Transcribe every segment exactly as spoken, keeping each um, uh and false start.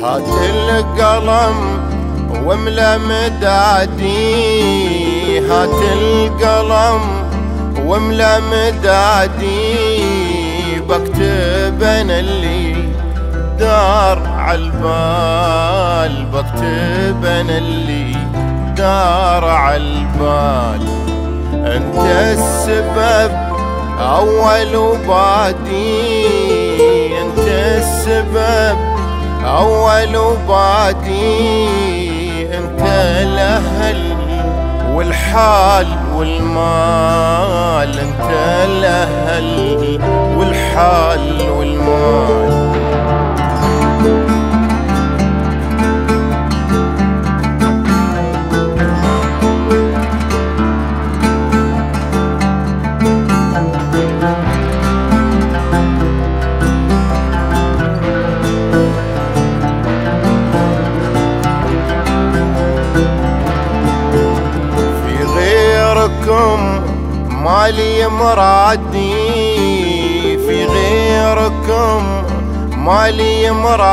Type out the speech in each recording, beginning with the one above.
هات القلم واملا مدادي، هات القلم واملا مدادي، بكتب انا اللي دار عالبال، بكتب انا اللي دار عالبال. انت السبب اول وبادي، انت السبب اول وبادي، انت الاهل والحال والمال، انت الاهل والحال والمال. مالي مرادي، في غيركم مالي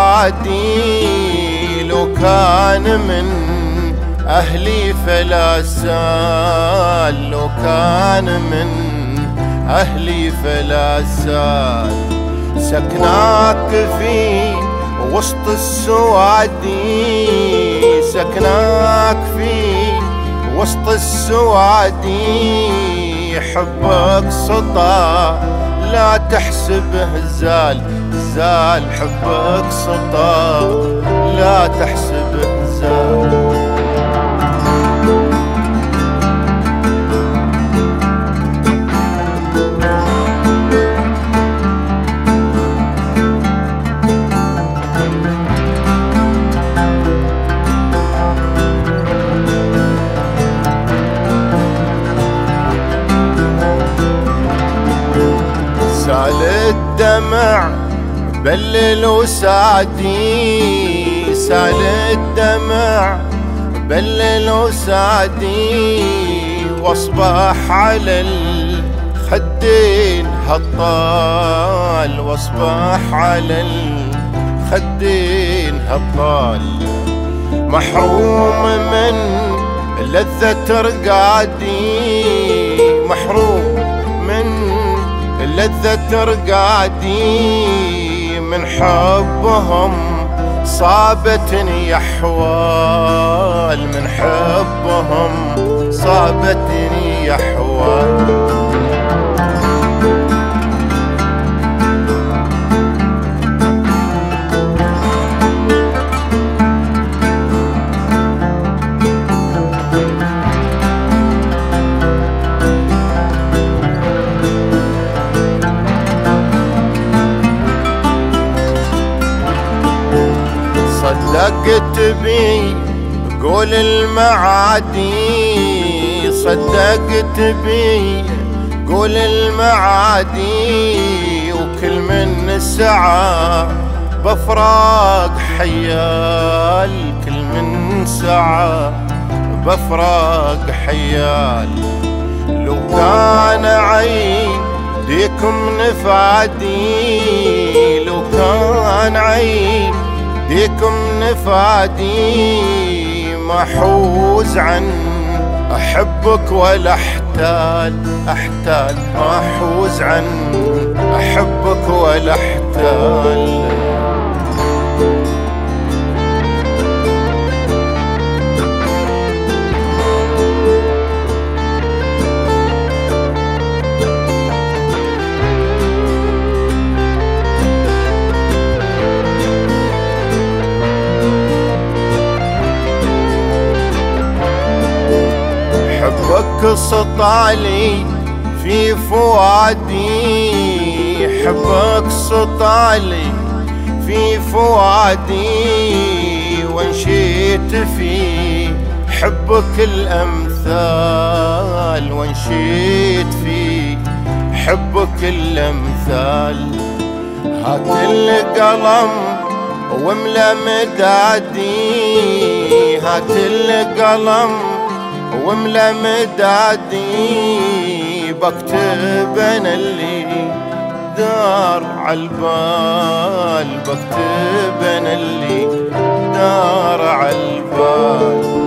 مرادي، لو كان من أهلي فلا سال، لو كان من أهلي فلا سال. سكناك في وسط السوادي، سكناك في وسط السوادي، حبك سطى لا تحسبه زال، زال حبك سطى لا تحسبه زال. سال الدمع بلل وسادي، سال الدمع بلل وسادي، واصبح على الخدين هالطال، واصبح على الخدين هالطال. محروم من لذة رقادي، محروم من لذة رقادي، من حبهم صابتني أحوال، من حبهم صابتني أحوال. صدقت بي قول المعادي، صدقت بي قول المعادي، وكل من سعى بفراق حيال، كل من سعى بفراق حيال. لو كان عيديكم نفادي، لو كان عيد ديكم نفادي، ما حوز عن أحبك ولا احتال، احتال ما حوز عن أحبك ولا احتال. حبك سطالي في فؤادي، حبك سطالي في فؤادي، وانشيت في حبك الأمثال، وانشيت في حبك الأمثال. هات القلم واملا مدادي، هات القلم واملا مدادي، بكتب انا اللي دار عالبال، بكتب انا اللي دار عالبال.